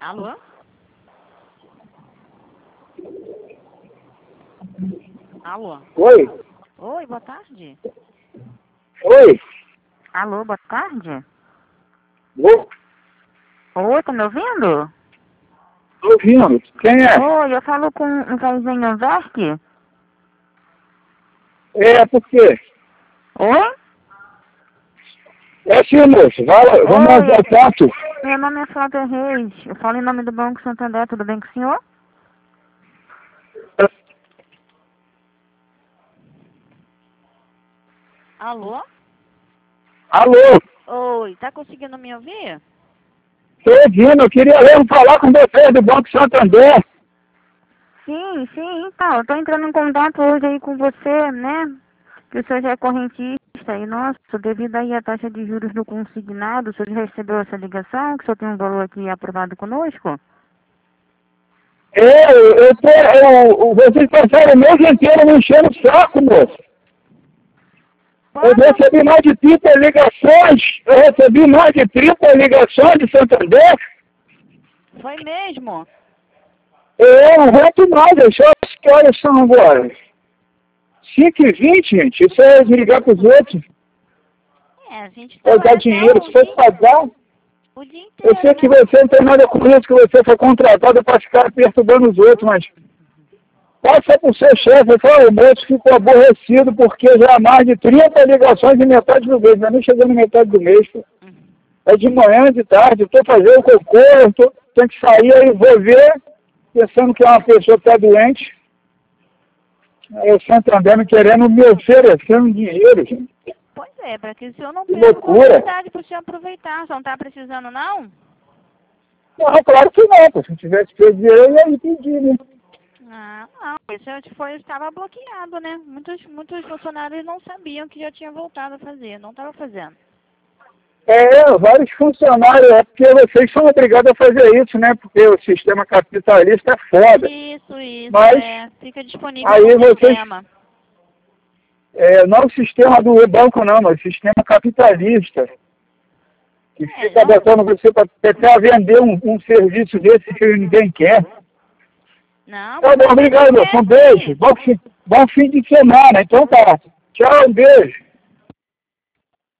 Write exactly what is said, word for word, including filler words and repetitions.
Alô? Alô? Oi? Oi, boa tarde. Oi? Alô, boa tarde. Oi? Oi, tá me ouvindo? Tô ouvindo. Quem é? Oi, eu falo com um Casinho Verk. É, por quê? Oi? É sim, moço. Vai lá, vamos Oi, dar contato. meu nome é Flávia Reis. Eu falo em nome do Banco Santander, tudo bem com o senhor? Alô? Alô? Oi, tá conseguindo me ouvir? Tô ouvindo. Eu queria mesmo falar com você do Banco Santander. Sim, sim, então, eu tô entrando em contato hoje aí com você, né? Que o senhor já é correntista e, nossa, devido aí à taxa de juros do consignado, o senhor já recebeu essa ligação, que o senhor tem um valor aqui aprovado conosco? É, eu, eu tô, eu, vocês passaram o mês inteiro me enchendo o saco, moço. Eu Quando? recebi mais de trinta ligações. Eu recebi mais de trinta ligações de Santander. Foi mesmo? Eu não aguento mais. Deixa eu ver que horas são agora. cinco e vinte, gente. Isso é ligar para os outros. É, a gente É dar trabalha até dinheiro. o Se for dia, pagar, o dia eu sei inteiro, que né? você não tem nada com isso, que você foi contratado para ficar perturbando os outros, mas passa para o seu chefe. Fala, o moço ficou aborrecido porque já há mais de trinta ligações em metade do mês. Não é nem chegando em metade do mês, pô. É de manhã, de tarde, estou fazendo cocô, eu tô, tenho que sair, aí vou ver, pensando que é uma pessoa que está doente. Aí o Santander me querendo me oferecendo dinheiro, gente. Pois é, para que o senhor não Que perca a loucura. oportunidade para o senhor aproveitar. O senhor não tá precisando, não? Não, claro que não, pô. Se eu tivesse pego dinheiro, eu ia pedir, né? Ah, não. Esse foi, estava bloqueado, né? Muitos, muitos funcionários não sabiam que já tinha voltado a fazer, não estava fazendo. É, vários funcionários, é porque vocês são obrigados a fazer isso, né? Porque o sistema capitalista é foda. Isso, isso, Mas é. Fica disponível aí no vocês, sistema. é, não o sistema do banco não, mas o sistema capitalista, que É, fica não, botando você para tentar vender um, um serviço desse que ninguém quer. não, Tá mas bom, a gente obrigado, moço. quer Um beijo. sim. Bom fim, bom fim de semana. Então tá. Tchau, um beijo.